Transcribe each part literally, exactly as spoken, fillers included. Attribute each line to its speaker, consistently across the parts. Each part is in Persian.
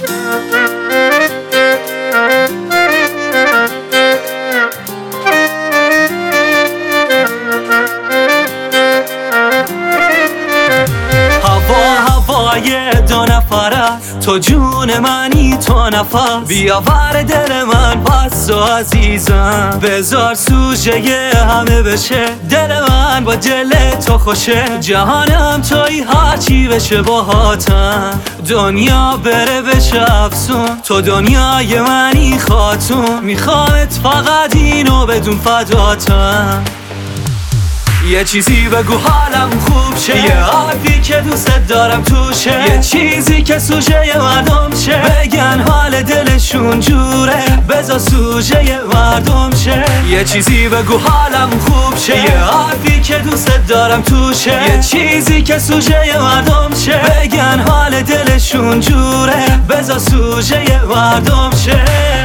Speaker 1: دو نفر است، تو جون منی تو نفس، بیاور دل من پس تو عزیزم، بذار سوژه همه بشه دل من با دل تو خوشه، جهانم توی هرچی بشه باهاتم، دنیا بره بشه افسون، تو دنیای منی خاتون، میخوامت فقط اینو بدون فداتم. یه چیزی بگو حالم خوب شه، یه حرفی که دوست دارم توشه، یه چیزی که سوژه مردم شه، بگن حال دلشون جوره بذار سوژه مردم شه. یه چیزی بگو حالم خوب شه، یه حرفی که دوست دارم توشه، یه چیزی که سوژه مردم شه، بگن حال دلشون جوره بذار سوژه مردم شه.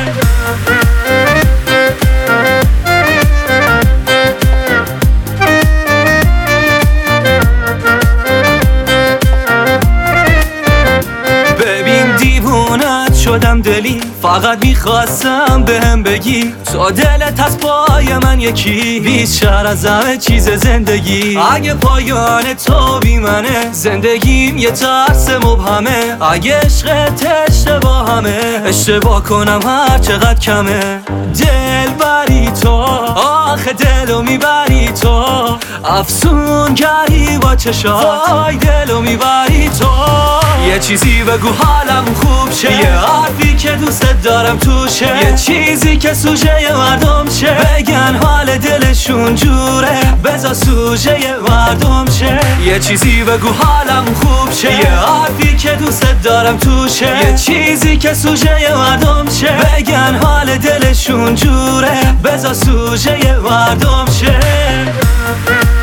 Speaker 1: شدم دلی فقط میخواستم بهم بگی تو دلت از پای من یکی بیشتر از همه چیز زندگی، اگه پایان تو بی منه زندگیم یه ترس مبهمه، اگه عشقت اشتباهمه اشتباه کنم هر چقدر کمه، دل بری تو آخه دلو میبری تو، افسون گری با چشات وای دلو میبری تو. یه چیزی بگو حالم خوب شه، یه حرفی که دوست دارم توشه، یه چیزی که سوژه مردم شه، بگن حال دلشون جوره بذار سوژه مردم شه. یه چیزی بگو حالم خوب شه، یه حرفی که دوست دارم توشه، یه چیزی که سوژه مردم شه، بگن حال دلشون جوره بذار سوژه مردم شه.